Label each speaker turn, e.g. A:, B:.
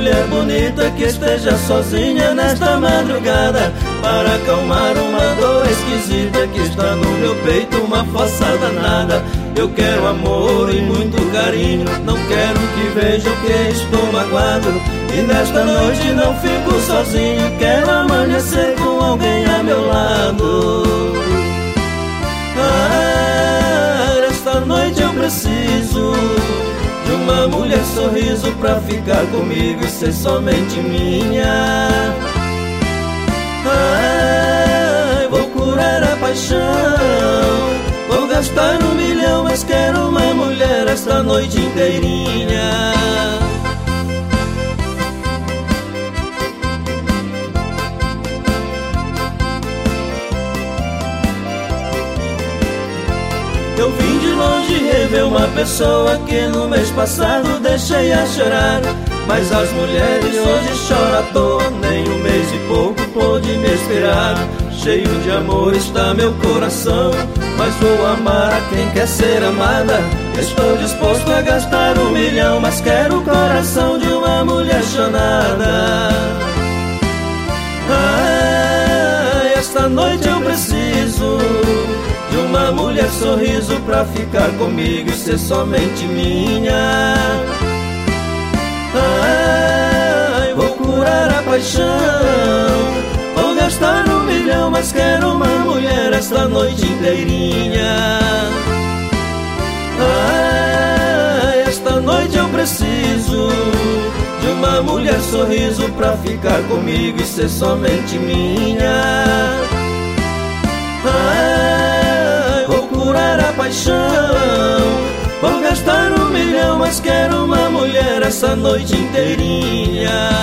A: mulher bonita que esteja sozinha nesta madrugada, para acalmar uma dor esquisita que está no meu peito, uma força danada. Eu quero amor e muito carinho, não quero que vejam que estou magoado. E nesta noite não fico sozinho, quero amanhecer com alguém a meu lado. Esta noite eu preciso de uma mulher sorriso pra ficar comigo e ser somente minha. Vou curar a paixão, vou gastar 1 milhão, mas quero uma mulher esta noite inteirinha. Eu vim de longe rever uma pessoa que no mês passado deixei a chorar. Mas as mulheres hoje choram à toa, nem 1 mês e pouco pôde me esperar. Cheio de amor está meu coração, mas vou amar a quem quer ser amada. Estou disposto a gastar 1 milhão, mas quero o coração de uma mulher chonada. Esta noite eu preciso de uma mulher sorriso pra ficar comigo e ser somente minha. Vou curar a paixão, vou gastar 1 milhão, mas quero uma mulher esta noite inteirinha. Esta noite eu preciso de uma mulher sorriso pra ficar comigo e ser somente minha. Vou curar a paixão, vou gastar 1 milhão, mas quero uma mulher essa noite inteirinha.